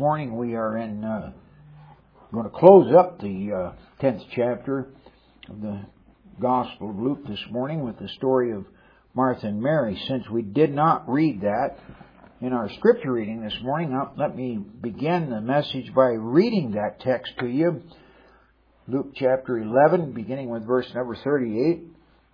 morning we are going to close up the 10th chapter of the Gospel of Luke this morning with the story of Martha and Mary. Since we did not read that in our scripture reading this morning, let me begin the message by reading that text to you. Luke chapter 11, beginning with verse number 38.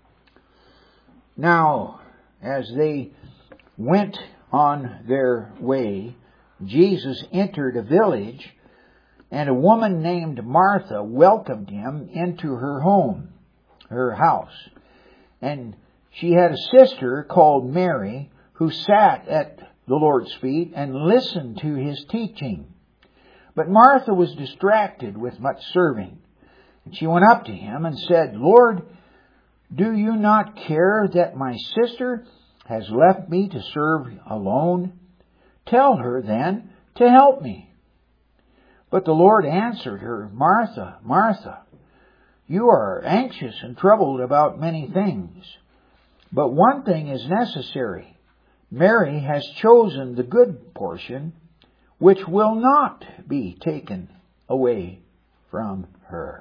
Now, as they went on their way, Jesus entered a village, and a woman named Martha welcomed him into her home, her house. And she had a sister called Mary, who sat at the Lord's feet and listened to his teaching. But Martha was distracted with much serving. And she went up to him and said, "Lord, do you not care that my sister has left me to serve alone? Tell her then to help me." But the Lord answered her, "Martha, Martha, you are anxious and troubled about many things, but one thing is necessary. Mary has chosen the good portion, which will not be taken away from her."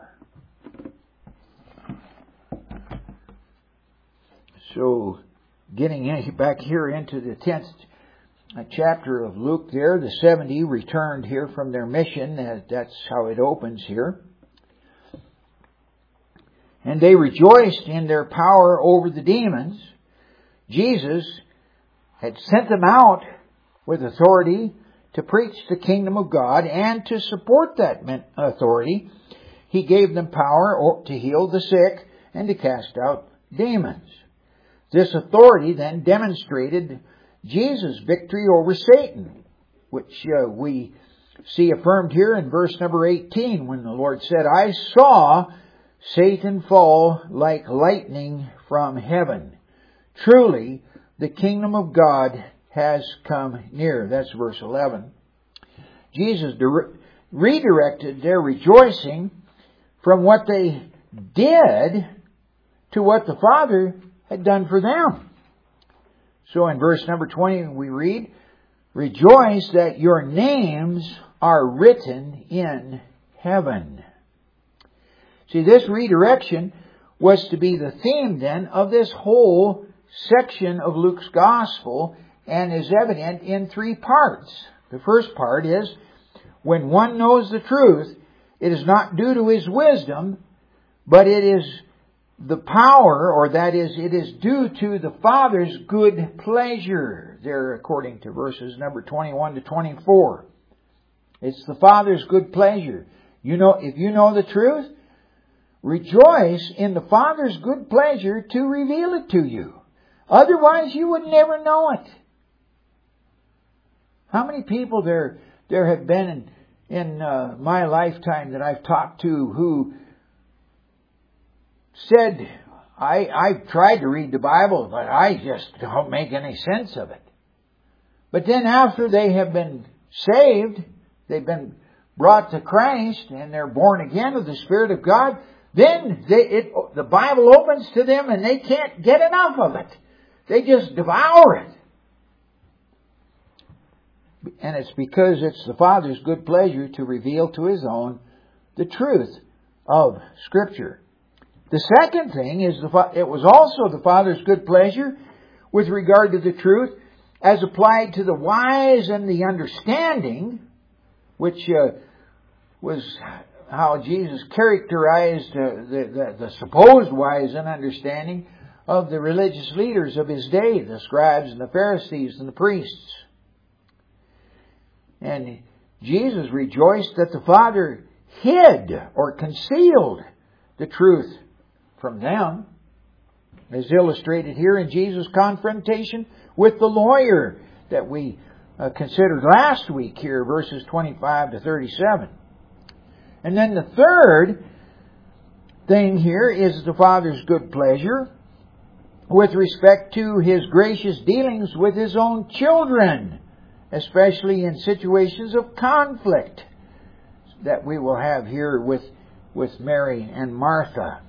So, getting back here into the 10th chapter of Luke there, the 70 returned here from their mission. That's how it opens here. And they rejoiced in their power over the demons. Jesus had sent them out with authority to preach the kingdom of God, and to support that authority, He gave them power to heal the sick and to cast out demons. This authority then demonstrated Jesus' victory over Satan, which we see affirmed here in verse number 18, when the Lord said, "I saw Satan fall like lightning from heaven. Truly, the kingdom of God has come near." That's verse 11. Jesus redirected their rejoicing from what they did to what the Father had done for them. So in verse number 20 we read, "Rejoice that your names are written in heaven." See, this redirection was to be the theme then of this whole section of Luke's Gospel, and is evident in 3 parts. The first part is, when one knows the truth, it is not due to his wisdom, but it is the power, or that is, it is due to the Father's good pleasure. There, according to verses number 21 to 24. It's the Father's good pleasure. If you know the truth, rejoice in the Father's good pleasure to reveal it to you. Otherwise, you would never know it. How many people there have been in my lifetime that I've talked to who said, I've tried to read the Bible, but I just don't make any sense of it. But then after they have been saved, they've been brought to Christ, and they're born again of the Spirit of God, then the Bible opens to them and they can't get enough of it. They just devour it. And it's because it's the Father's good pleasure to reveal to His own the truth of Scripture. The second thing is it was also the Father's good pleasure with regard to the truth as applied to the wise and the understanding, which was how Jesus characterized the supposed wise and understanding of the religious leaders of His day, the scribes and the Pharisees and the priests. And Jesus rejoiced that the Father hid or concealed the truth from them, as illustrated here in Jesus' confrontation with the lawyer that we considered last week here, verses 25 to 37. And then the third thing here is the Father's good pleasure with respect to His gracious dealings with His own children, especially in situations of conflict that we will have here with Mary and Martha.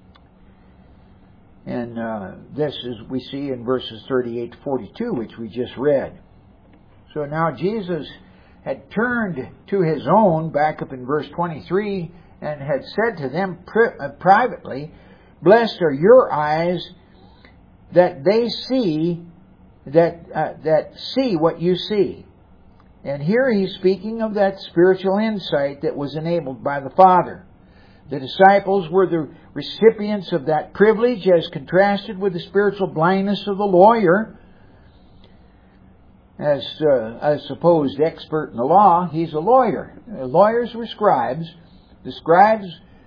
And this is we see in verses 38 to 42, which we just read. So now Jesus had turned to his own, back up in verse 23, and had said to them privately, "Blessed are your eyes that they see, that see what you see." And here he's speaking of that spiritual insight that was enabled by the Father. The disciples were the recipients of that privilege as contrasted with the spiritual blindness of the lawyer. As a supposed expert in the law, he's a lawyer. Lawyers were scribes. The scribes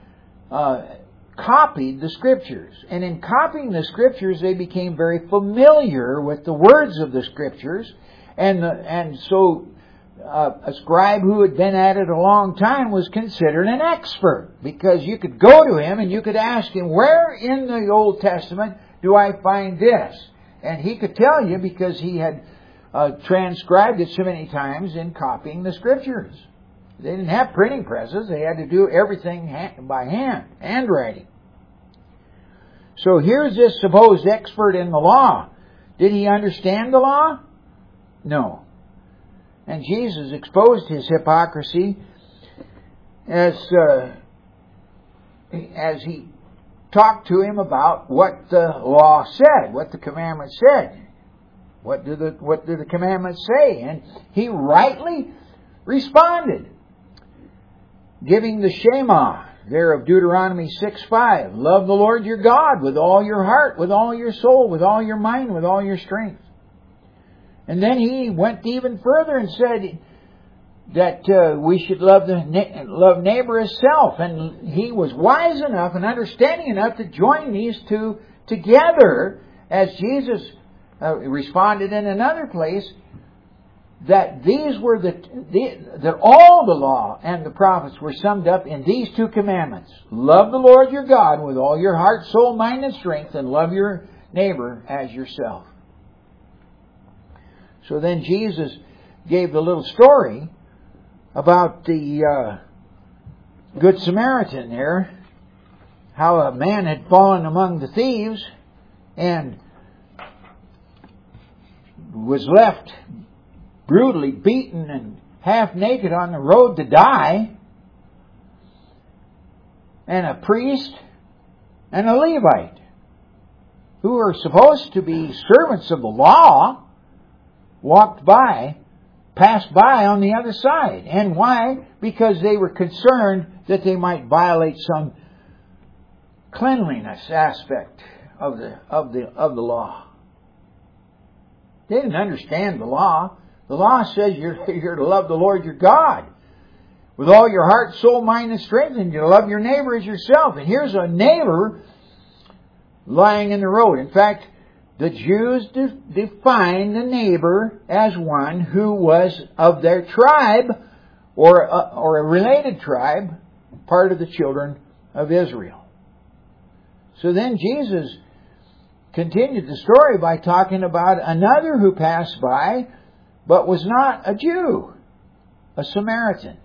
copied the Scriptures. And in copying the Scriptures, they became very familiar with the words of the Scriptures. And so a scribe who had been at it a long time was considered an expert, because you could go to him and you could ask him, "Where in the Old Testament do I find this?" And he could tell you, because he had transcribed it so many times in copying the Scriptures. They didn't have printing presses. They had to do everything by hand, handwriting. So here's this supposed expert in the law. Did he understand the law? No. And Jesus exposed his hypocrisy as he talked to him about what the law said, what the commandments said. What do the commandments say? And he rightly responded, giving the Shema there of Deuteronomy 6:5. Love the Lord your God with all your heart, with all your soul, with all your mind, with all your strength. And then he went even further and said that we should love neighbor as self. And he was wise enough and understanding enough to join these two together, as Jesus responded in another place, that these were that all the law and the prophets were summed up in these two commandments: love the Lord your God with all your heart, soul, mind, and strength, and love your neighbor as yourself. So then Jesus gave the little story about the Good Samaritan there, how a man had fallen among the thieves and was left brutally beaten and half naked on the road to die. And a priest and a Levite, who are supposed to be servants of the law, passed by on the other side. And why? Because they were concerned that they might violate some cleanliness aspect of the law. They didn't understand the law. The law says you're to love the Lord your God with all your heart, soul, mind, and strength, and you love your neighbor as yourself. And here's a neighbor lying in the road. In fact, the Jews defined the neighbor as one who was of their tribe or a related tribe, part of the children of Israel. So then Jesus continued the story by talking about another who passed by but was not a Jew, a Samaritan.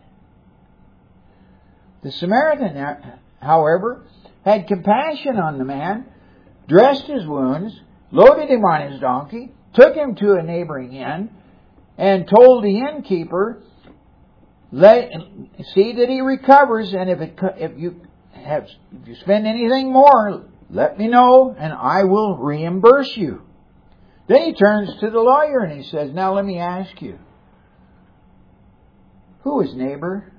The Samaritan, however, had compassion on the man, dressed his wounds, loaded him on his donkey, took him to a neighboring inn, and told the innkeeper, see that he recovers, and if you spend anything more, let me know, and I will reimburse you. Then he turns to the lawyer and he says, now let me ask you, who was neighbor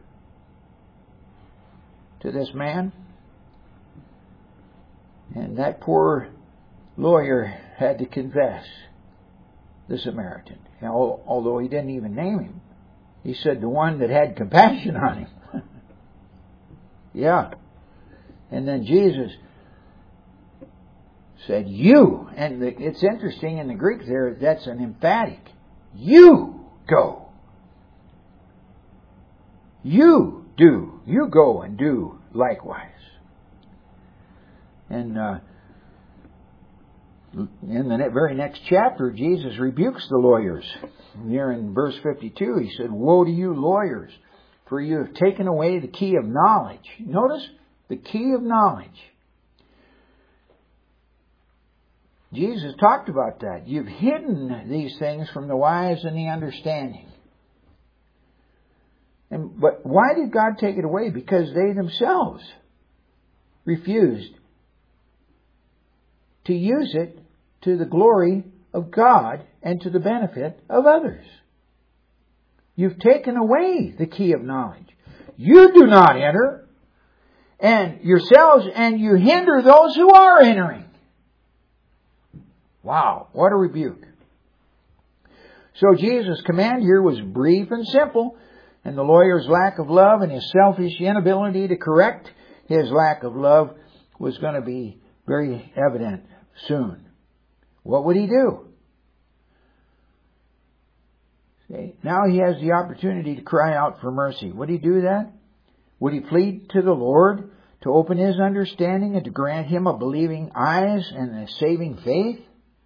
to this man? And that poor lawyer had to confess the Samaritan. Although he didn't even name him. He said the one that had compassion on him. Yeah. And then Jesus said, you. And it's interesting in the Greek there, that's an emphatic. You go. You do. You go and do likewise. And in the very next chapter, Jesus rebukes the lawyers. Here in verse 52, he said, woe to you lawyers, for you have taken away the key of knowledge. Notice, the key of knowledge. Jesus talked about that. You've hidden these things from the wise and the understanding. But why did God take it away? Because they themselves refused to use it to the glory of God and to the benefit of others. You've taken away the key of knowledge. You do not enter, and yourselves, and you hinder those who are entering. Wow, what a rebuke. So Jesus' command here was brief and simple, and the lawyer's lack of love and his selfish inability to correct his lack of love was going to be very evident soon. What would he do? See, now he has the opportunity to cry out for mercy. Would he do that? Would he plead to the Lord to open his understanding and to grant him a believing eyes and a saving faith?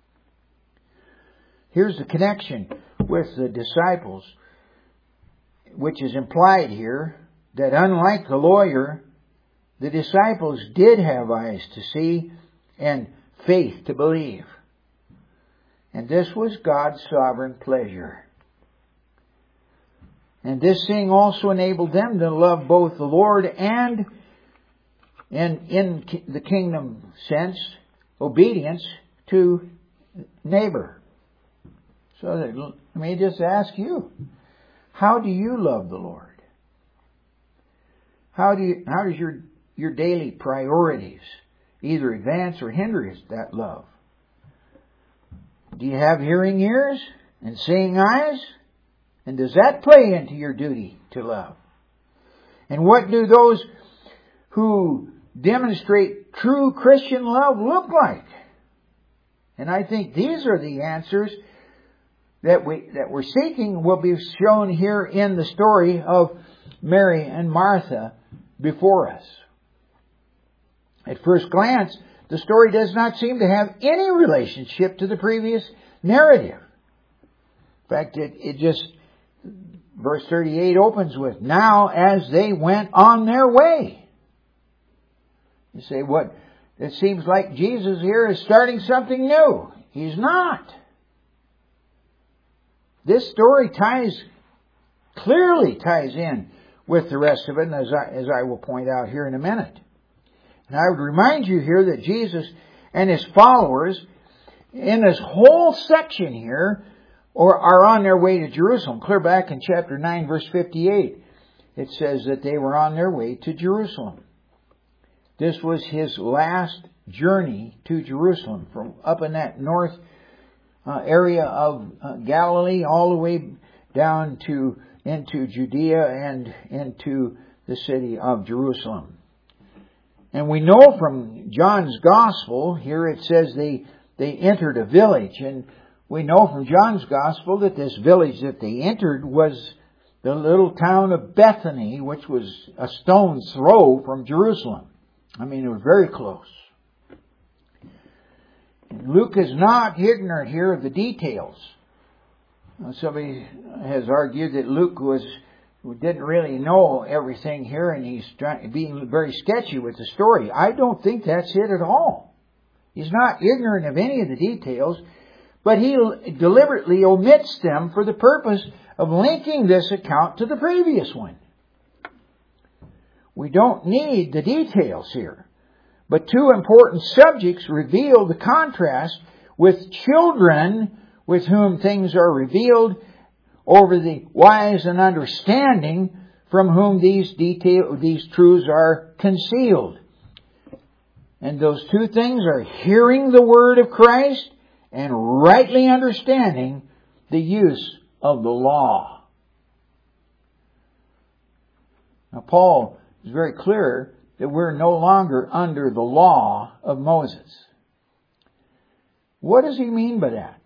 Here's the connection with the disciples, which is implied here, that unlike the lawyer, the disciples did have eyes to see and faith to believe. And this was God's sovereign pleasure. And this seeing also enabled them to love both the Lord and in the kingdom sense, obedience to neighbor. So let me just ask you, how do you love the Lord? How does your daily priorities either advance or hinder that love? Do you have hearing ears and seeing eyes? And does that play into your duty to love? And what do those who demonstrate true Christian love look like? And I think these are the answers that we're seeking will be shown here in the story of Mary and Martha before us. At first glance, the story does not seem to have any relationship to the previous narrative. In fact, it just, verse 38 opens with, now as they went on their way. You say, what? It seems like Jesus here is starting something new. He's not. This story clearly ties in with the rest of it, and as I will point out here in a minute. And I would remind you here that Jesus and his followers in this whole section here are on their way to Jerusalem. Clear back in chapter 9, verse 58. It says that they were on their way to Jerusalem. This was his last journey to Jerusalem, from up in that north area of Galilee all the way down into Judea and into the city of Jerusalem. And we know from John's Gospel, here it says they entered a village. And we know from John's Gospel that this village that they entered was the little town of Bethany, which was a stone's throw from Jerusalem. I mean, it was very close. Luke is not ignorant here of the details. Somebody has argued that Luke didn't really know everything here, and he's being very sketchy with the story. I don't think that's it at all. He's not ignorant of any of the details, but he deliberately omits them for the purpose of linking this account to the previous one. We don't need the details here. But two important subjects reveal the contrast with children with whom things are revealed over the wise and understanding from whom these truths are concealed. And those two things are hearing the word of Christ and rightly understanding the use of the law. Now, Paul is very clear that we're no longer under the law of Moses. What does he mean by that?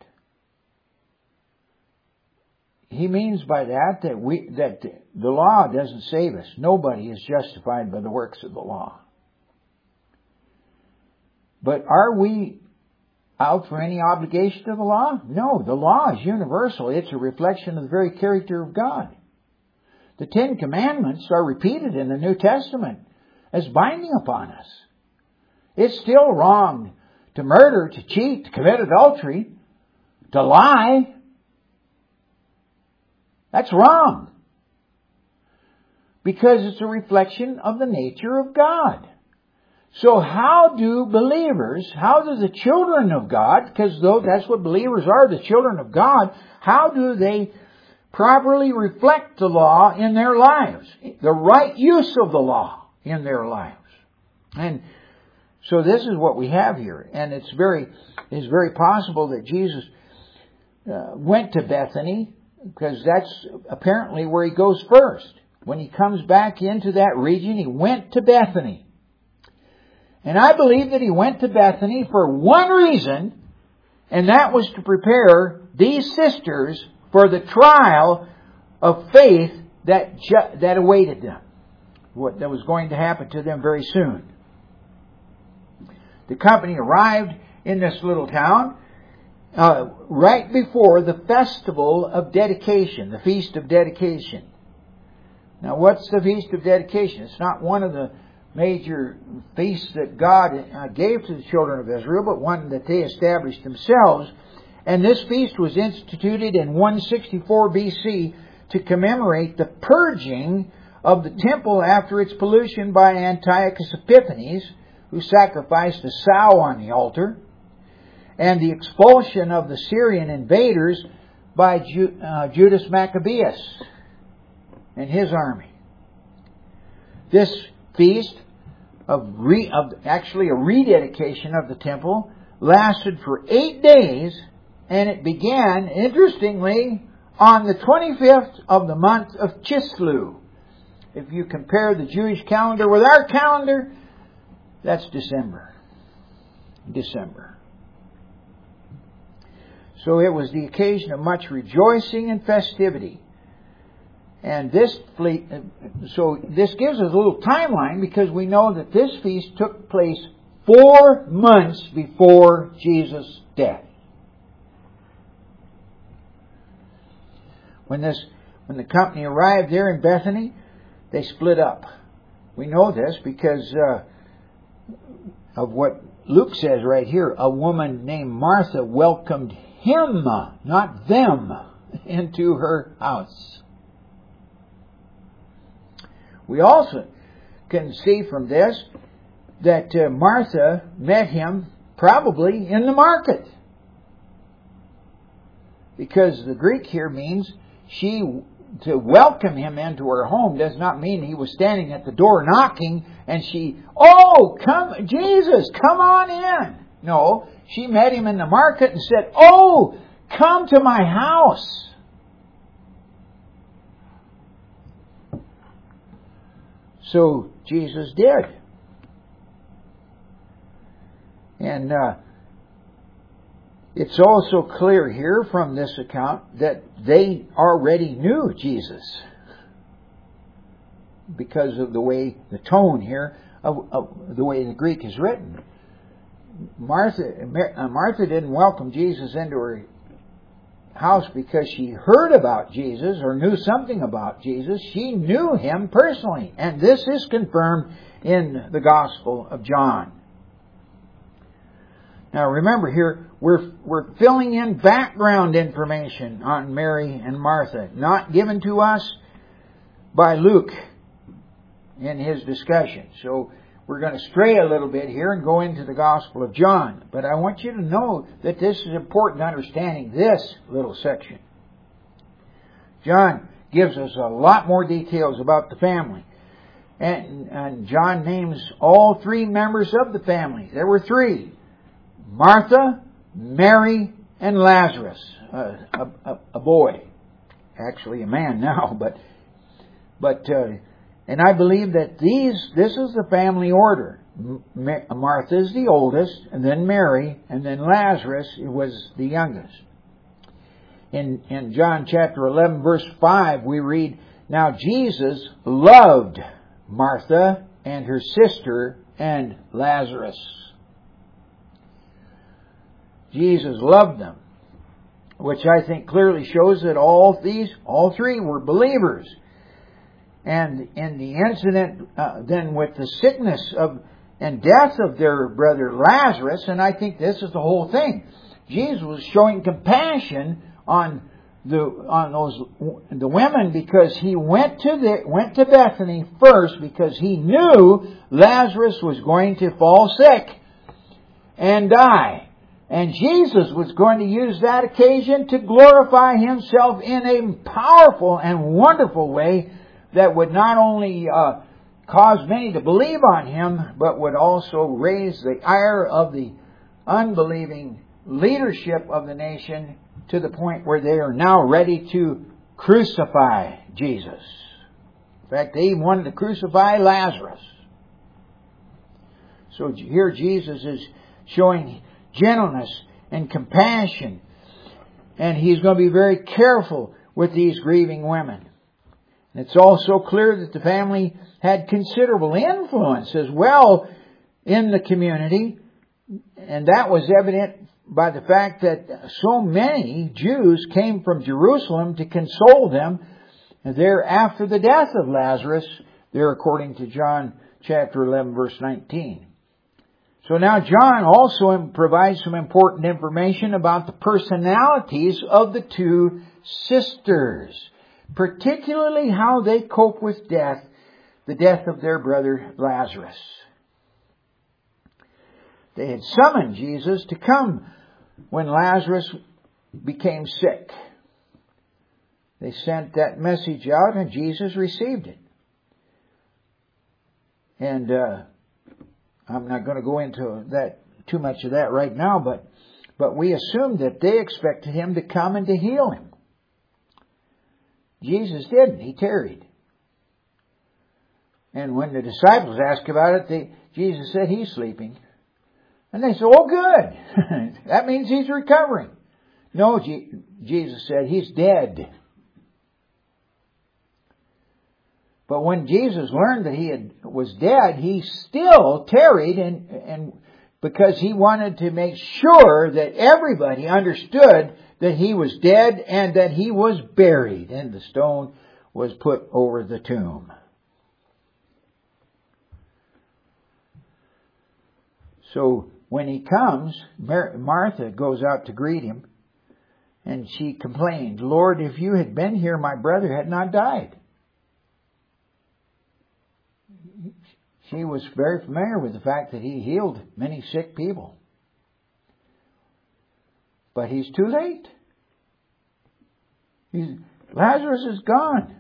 He means by that the law doesn't save us. Nobody is justified by the works of the law. But are we out for any obligation to the law? No, the law is universal. It's a reflection of the very character of God. The Ten Commandments are repeated in the New Testament as binding upon us. It's still wrong to murder, to cheat, to commit adultery, to lie. That's wrong. because it's a reflection of the nature of God. So how do the children of God, because that's what believers are, the children of God, how do they properly reflect the law in their lives? The right use of the law in their lives. And so this is what we have here. And it's very possible that Jesus went to Bethany, because that's apparently where he goes first. When he comes back into that region, he went to Bethany. And I believe that he went to Bethany for one reason, and that was to prepare these sisters for the trial of faith that awaited them, what that was going to happen to them very soon. The company arrived in this little town right before the festival of dedication, the Feast of Dedication. Now, what's the Feast of Dedication? It's not one of the major feasts that God gave to the children of Israel, but one that they established themselves. And this feast was instituted in 164 BC to commemorate the purging of the temple after its pollution by Antiochus Epiphanes, who sacrificed a sow on the altar, and the expulsion of the Syrian invaders by Judas Maccabeus and his army. This feast actually a rededication of the temple lasted for 8 days, and it began, interestingly, on the 25th of the month of Chislev. If you compare the Jewish calendar with our calendar, that's December. So it was the occasion of much rejoicing and festivity. And this gives us a little timeline, because we know that this feast took place 4 months before Jesus' death. When the company arrived there in Bethany, they split up. We know this because of what Luke says right here. A woman named Martha welcomed him, not them, into her house. We also can see from this that Martha met him probably in the market. Because the Greek here means to welcome him into her home does not mean he was standing at the door knocking and come, Jesus, come on in. No, she met him in the market and said, come to my house. So Jesus did. And it's also clear here from this account that they already knew Jesus, because of the tone here, of the way the Greek is written. Martha didn't welcome Jesus into her house because she heard about Jesus or knew something about Jesus. She knew him personally. And this is confirmed in the Gospel of John. Now remember here, we're filling in background information on Mary and Martha, not given to us by Luke in his discussion. So we're going to stray a little bit here and go into the Gospel of John. But I want you to know that this is important to understanding this little section. John gives us a lot more details about the family. And John names all 3 members of the family. There were 3. Martha, Mary, and Lazarus. A boy. Actually a man now, but and I believe that this is the family order. Martha is the oldest, and then Mary, and then Lazarus was the youngest. In John chapter 11, verse 5, we read, "Now Jesus loved Martha and her sister and Lazarus." Jesus loved them, which I think clearly shows that all 3 were believers. And in the incident then with the sickness and death of their brother Lazarus, and I think this is the whole thing, Jesus was showing compassion on the women, because he went to Bethany first, because he knew Lazarus was going to fall sick and die. And Jesus was going to use that occasion to glorify Himself in a powerful and wonderful way that would not only cause many to believe on Him, but would also raise the ire of the unbelieving leadership of the nation to the point where they are now ready to crucify Jesus. In fact, they even wanted to crucify Lazarus. So here Jesus is showing gentleness and compassion, and He's going to be very careful with these grieving women. And it's also clear that the family had considerable influence as well in the community, and that was evident by the fact that so many Jews came from Jerusalem to console them there after the death of Lazarus, there according to John chapter 11 verse 19. So now John also provides some important information about the personalities of the two sisters, particularly how they cope with death, the death of their brother Lazarus. They had summoned Jesus to come when Lazarus became sick. They sent that message out and Jesus received it. And I'm not going to go into that too much of that right now, but we assume that they expected Him to come and to heal him. Jesus didn't. He tarried. And when the disciples asked about it, Jesus said, He's sleeping. And they said, oh good. That means He's recovering. No, Jesus said, He's dead. But when Jesus learned that He was dead, He still tarried, and because He wanted to make sure that everybody understood that He was dead and that He was buried, and the stone was put over the tomb. So when He comes, Martha goes out to greet Him, and she complained, Lord, if You had been here, my brother had not died. She was very familiar with the fact that He healed many sick people. But He's too late. Lazarus is gone.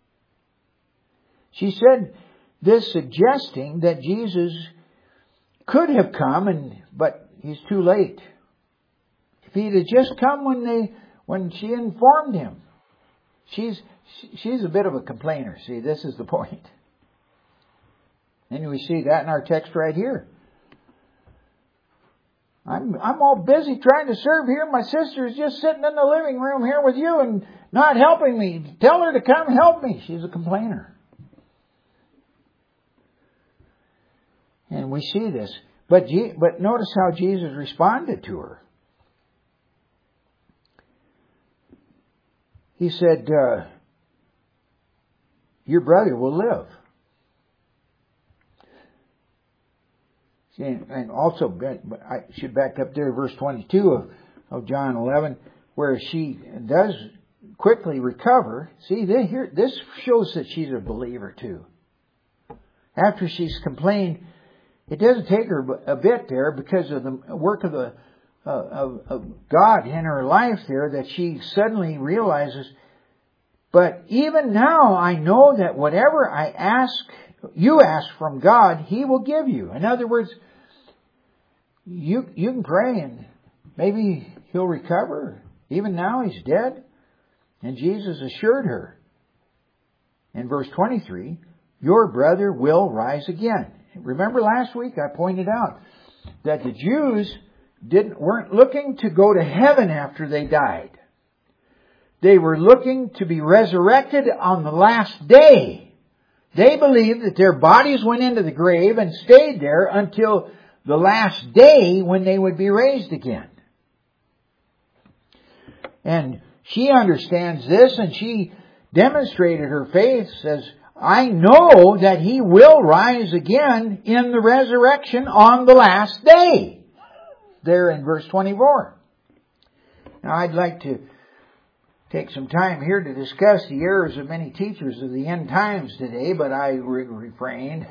She said this, suggesting that Jesus could have come, but He's too late. If He'd have just come when she informed Him. She's a bit of a complainer. See, this is the point. And we see that in our text right here. I'm all busy trying to serve here. My sister is just sitting in the living room here with you and not helping me. Tell her to come help me. She's a complainer. And we see this. But notice how Jesus responded to her. He said, your brother will live. And also, I should back up there, verse 22 of John 11, where she does quickly recover. See, this shows that she's a believer too. After she's complained, it doesn't take her a bit there because of the work of God in her life there, that she suddenly realizes, but even now I know that whatever you ask from God, He will give you. In other words, you can pray and maybe he'll recover. Even now He's dead. And Jesus assured her in verse 23, your brother will rise again. Remember last week I pointed out that the Jews weren't looking to go to heaven after they died. They were looking to be resurrected on the last day. They believed that their bodies went into the grave and stayed there until the last day when they would be raised again. And she understands this, and she demonstrated her faith, says, I know that He will rise again in the resurrection on the last day. There in verse 24. Now I'd like to take some time here to discuss the errors of many teachers of the end times today, but I refrained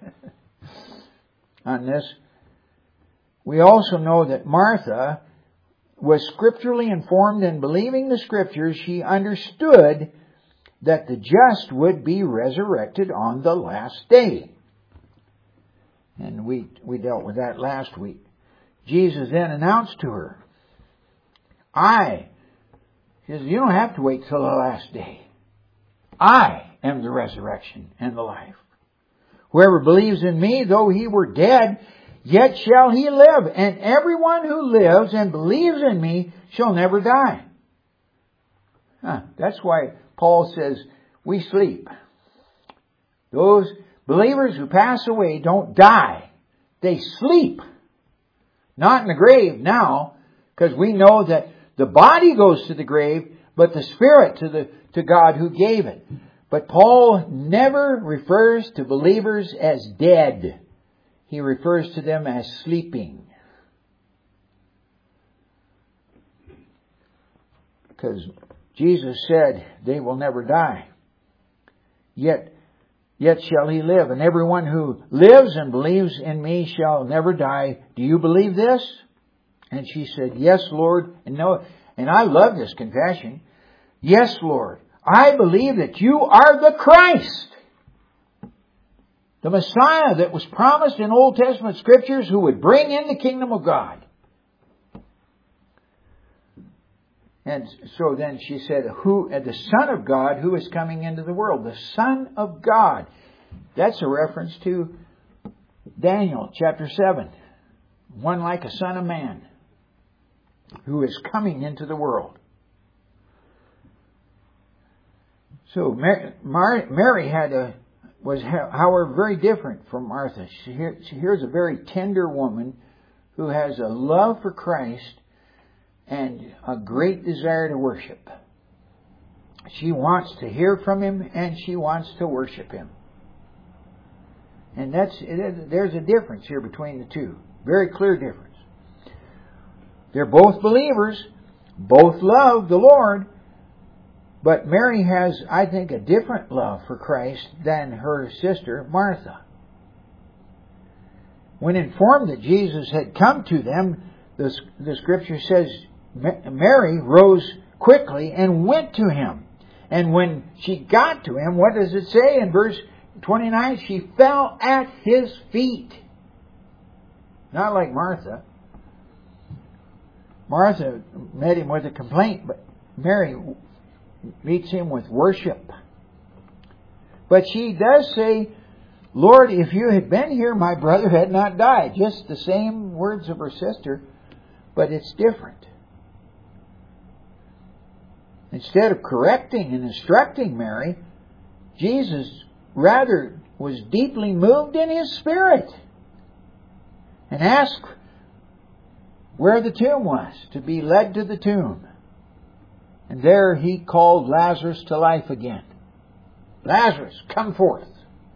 on this. We also know that Martha was scripturally informed, and believing the Scriptures, she understood that the just would be resurrected on the last day. And we dealt with that last week. Jesus then announced to her, He says, you don't have to wait till the last day. I am the resurrection and the life. Whoever believes in me, though he were dead, yet shall he live. And everyone who lives and believes in me shall never die. That's why Paul says, we sleep. Those believers who pass away don't die. They sleep. Not in the grave now, because we know that the body goes to the grave, but the spirit to God who gave it. But Paul never refers to believers as dead. He refers to them as sleeping. Because Jesus said they will never die. Yet shall he live. And everyone who lives and believes in me shall never die. Do you believe this? And she said, yes, Lord. And I love this confession. Yes, Lord. I believe that you are the Christ, the Messiah that was promised in Old Testament Scriptures, who would bring in the kingdom of God. And so then she said, the Son of God who is coming into the world. The Son of God. That's a reference to Daniel chapter 7. One like a son of man who is coming into the world. So Mary was, however, very different from Martha. Here's a very tender woman who has a love for Christ and a great desire to worship. She wants to hear from Him and she wants to worship Him. And there's a difference here between the two. Very clear difference. They're both believers. Both love the Lord. But Mary has, I think, a different love for Christ than her sister Martha. When informed that Jesus had come to them, the Scripture says Mary rose quickly and went to Him. And when she got to Him, what does it say in verse 29? She fell at His feet. Not like Martha. Martha met Him with a complaint, but Mary meets Him with worship. But she does say, Lord, if you had been here, my brother had not died. Just the same words of her sister, but it's different. Instead of correcting and instructing Mary, Jesus rather was deeply moved in His spirit and asked where the tomb was, to be led to the tomb. And there He called Lazarus to life again. Lazarus, come forth.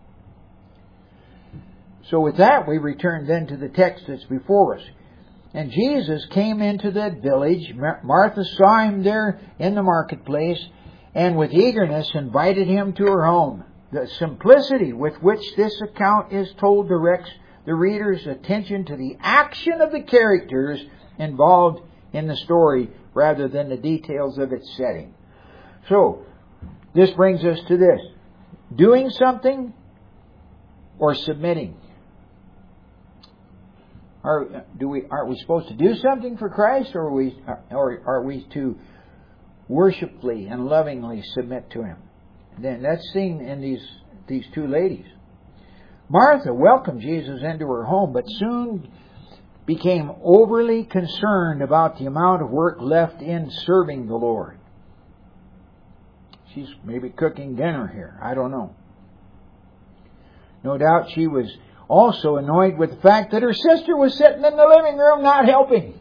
So with that, we return then to the text that's before us. And Jesus came into that village. Martha saw Him there in the marketplace and with eagerness invited Him to her home. The simplicity with which this account is told directs the reader's attention to the action of the characters involved in the story rather than the details of its setting. So, this brings us to this. Doing something or submitting? Are we supposed to do something for Christ, or are we to worshipfully and lovingly submit to Him? Then that's seen in these two ladies. Martha welcomed Jesus into her home, but soon became overly concerned about the amount of work left in serving the Lord. She's maybe cooking dinner here. I don't know. No doubt she was also annoyed with the fact that her sister was sitting in the living room not helping.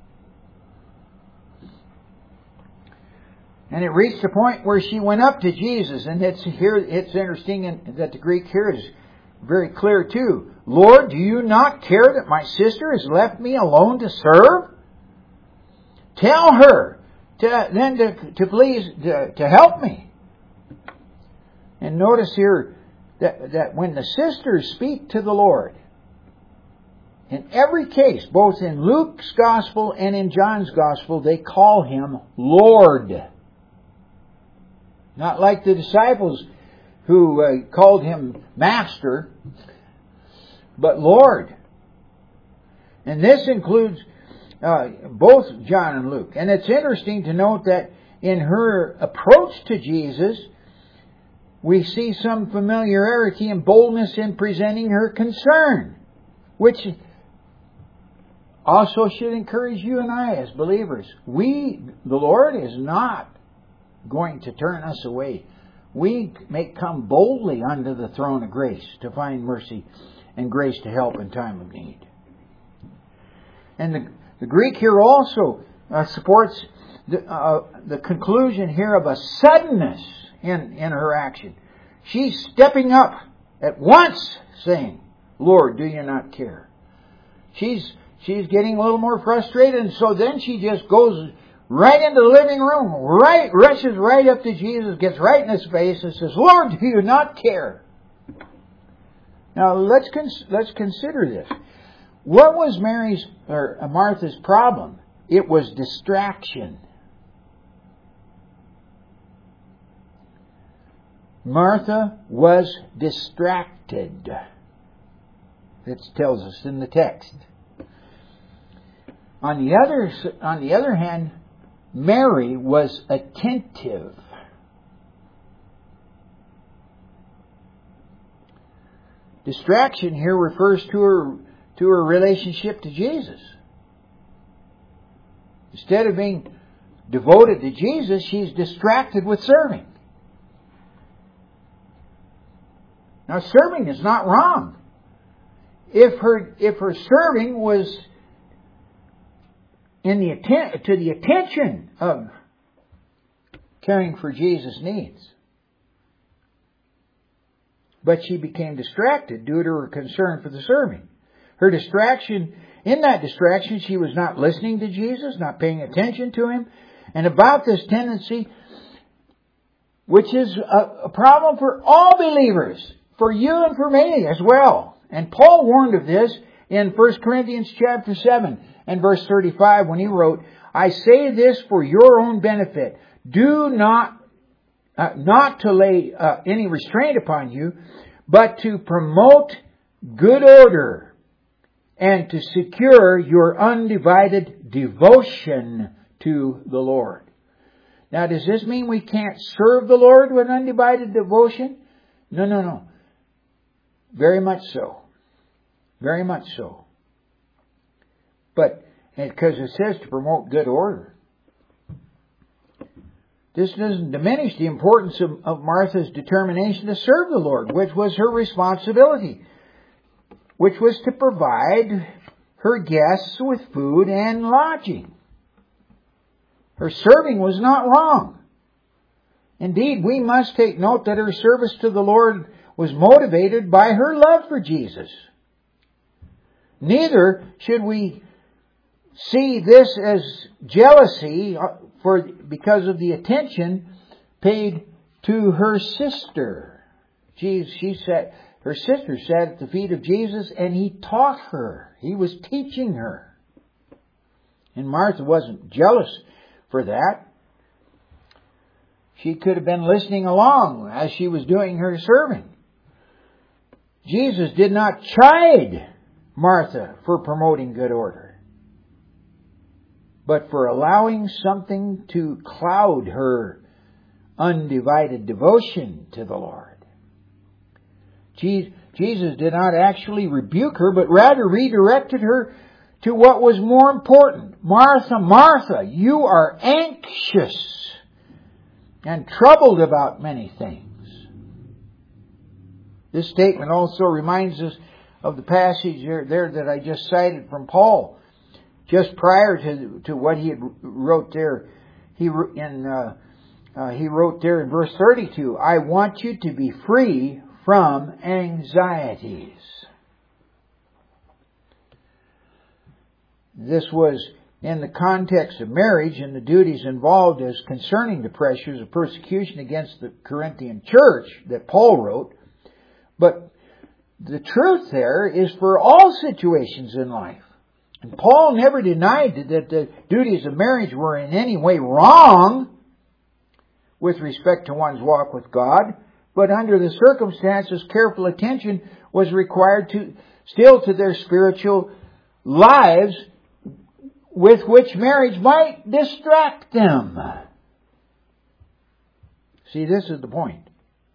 And it reached a point where she went up to Jesus. And it's interesting that the Greek here is very clear too. Lord, do you not care that my sister has left me alone to serve? Tell her to help me. And notice here that when the sisters speak to the Lord, in every case, both in Luke's Gospel and in John's Gospel, they call Him Lord. Not like the disciples who called Him Master, but Lord. And this includes both John and Luke. And it's interesting to note that in her approach to Jesus, we see some familiarity and boldness in presenting her concern, which also should encourage you and I as believers. The Lord is not going to turn us away. We may come boldly under the throne of grace to find mercy and grace to help in time of need. And the Greek here also supports the conclusion here of a suddenness in her action. She's stepping up at once saying, Lord, do you not care? She's getting a little more frustrated, and so then she just goes right into the living room, rushes right up to Jesus, gets right in His face and says, Lord, do you not care? Now let's consider this. What was Martha's problem? It was distraction. Martha was distracted. It tells us in the text. On the other hand, Mary was attentive. Distraction here refers to her relationship to Jesus. Instead of being devoted to Jesus, she's distracted with serving. Now, serving is not wrong. If her serving was to the attention of caring for Jesus' needs. But she became distracted due to her concern for the serving. In that distraction, she was not listening to Jesus, not paying attention to Him. And about this tendency, which is a problem for all believers, for you and for me as well. And Paul warned of this in 1 Corinthians chapter 7 and verse 35 when he wrote, I say this for your own benefit. Do not to lay any restraint upon you, but to promote good order and to secure your undivided devotion to the Lord. Now, does this mean we can't serve the Lord with undivided devotion? No. Very much so. Very much so. But, because it says to promote good order. This doesn't diminish the importance of Martha's determination to serve the Lord, which was her responsibility, which was to provide her guests with food and lodging. Her serving was not wrong. Indeed, we must take note that her service to the Lord was motivated by her love for Jesus. Neither should we see this as jealousy because of the attention paid to her sister. Her sister sat at the feet of Jesus and He taught her. He was teaching her. And Martha wasn't jealous for that. She could have been listening along as she was doing her serving. Jesus did not chide Martha for promoting good order, but for allowing something to cloud her undivided devotion to the Lord. Jesus did not actually rebuke her, but rather redirected her to what was more important. Martha, Martha, you are anxious and troubled about many things. This statement also reminds us of the passage there that I just cited from Paul. Just prior to what he had wrote there, he wrote there in verse 32, I want you to be free from anxieties. This was in the context of marriage and the duties involved as concerning the pressures of persecution against the Corinthian church that Paul wrote. But the truth there is for all situations in life. And Paul never denied that the duties of marriage were in any way wrong with respect to one's walk with God, but under the circumstances, careful attention was required to their spiritual lives, with which marriage might distract them. See, this is the point.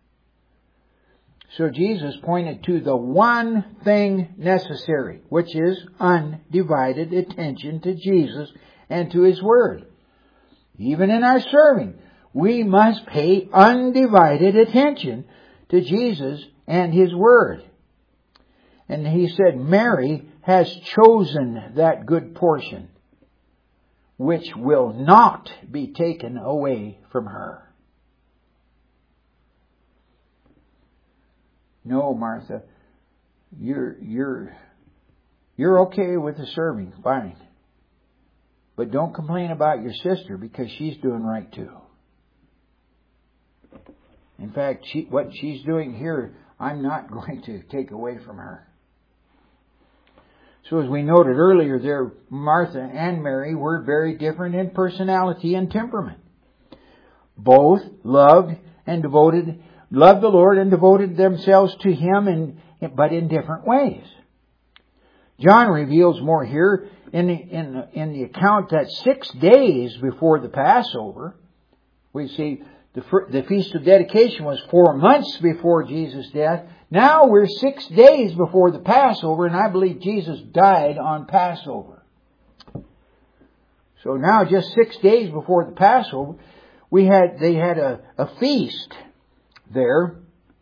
So Jesus pointed to the one thing necessary, which is undivided attention to Jesus and to His Word. Even in our serving, we must pay undivided attention to Jesus and His Word. And He said, Mary has chosen that good portion, which will not be taken away from her. No, Martha, you're okay with the serving, fine. But don't complain about your sister, because she's doing right too. In fact, what she's doing here, I'm not going to take away from her. So as we noted earlier there, Martha and Mary were very different in personality and temperament. Both loved the Lord and devoted themselves to Him, but in different ways. John reveals more here in the account that 6 days before the Passover, we see the Feast of Dedication was 4 months before Jesus' death. Now we're 6 days before the Passover, and I believe Jesus died on Passover. So now, just 6 days before the Passover, they had a feast there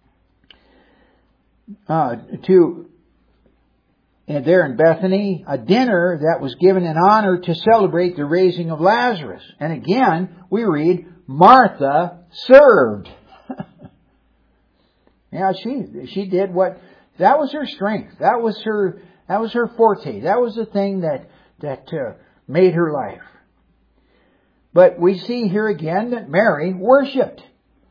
there in Bethany, a dinner that was given in honor to celebrate the raising of Lazarus. And again, we read, Martha served. Yeah, she did that was her strength. That was her forte. That was the thing that made her life. But we see here again that Mary worshipped.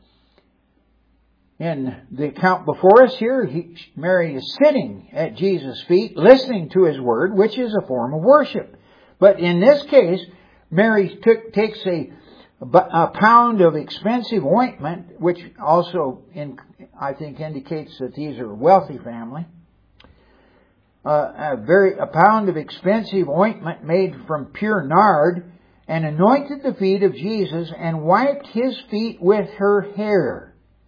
In the account before us here, Mary is sitting at Jesus' feet, listening to His Word, which is a form of worship. But in this case, Mary takes a pound of expensive ointment, which also, I think, indicates that these are a wealthy family. A pound of expensive ointment made from pure nard, and anointed the feet of Jesus and wiped His feet with her hair.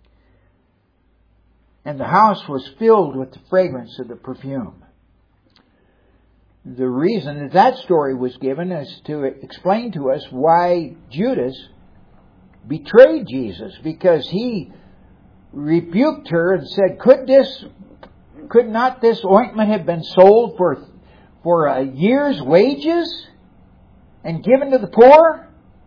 And the house was filled with the fragrance of the perfume. The reason that story was given is to explain to us why Judas betrayed Jesus, because he rebuked her and said, could not this ointment have been sold for a year's wages and given to the poor?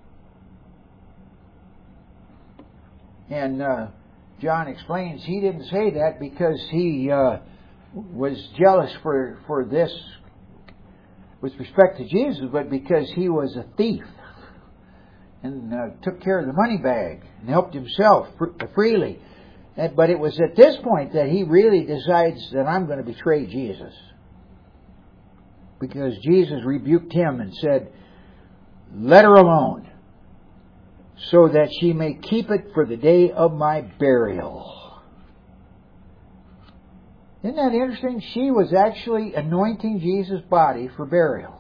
And John explains he didn't say that because he was jealous for this with respect to Jesus, but because he was a thief and took care of the money bag and helped himself freely. But it was at this point that he really decides that I'm going to betray Jesus, because Jesus rebuked him and said, let her alone, so that she may keep it for the day of my burial. Isn't that interesting? She was actually anointing Jesus' body for burial.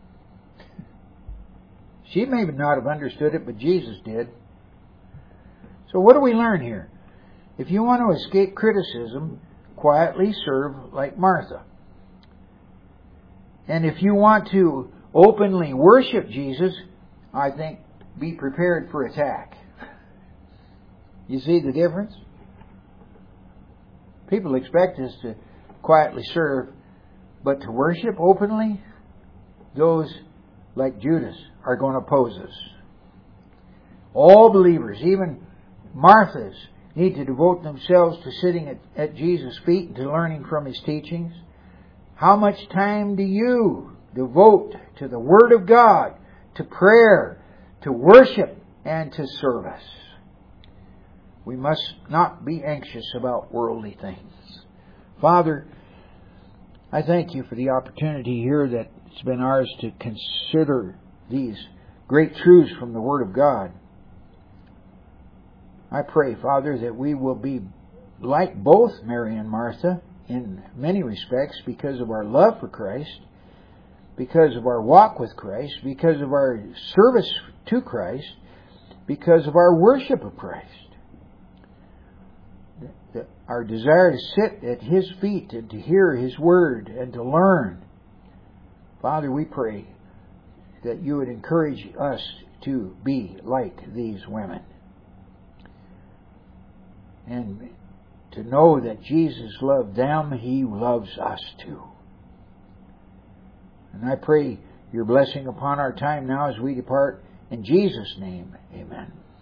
She may not have understood it, but Jesus did. So what do we learn here? If you want to escape criticism, quietly serve like Martha. And if you want to openly worship Jesus, I think, be prepared for attack. You see the difference? People expect us to quietly serve, but to worship openly, those like Judas are going to oppose us. All believers, even Marthas, need to devote themselves to sitting at Jesus' feet and to learning from His teachings. How much time do you devote to the Word of God, to prayer, to worship, and to service. We must not be anxious about worldly things. Father, I thank You for the opportunity here that it's been ours to consider these great truths from the Word of God. I pray, Father, that we will be like both Mary and Martha in many respects because of our love for Christ, because of our walk with Christ, because of our service to Christ, because of our worship of Christ. Our desire to sit at His feet and to hear His Word and to learn. Father, we pray that You would encourage us to be like these women. And to know that Jesus loved them, He loves us too. And I pray Your blessing upon our time now as we depart. In Jesus' name, amen.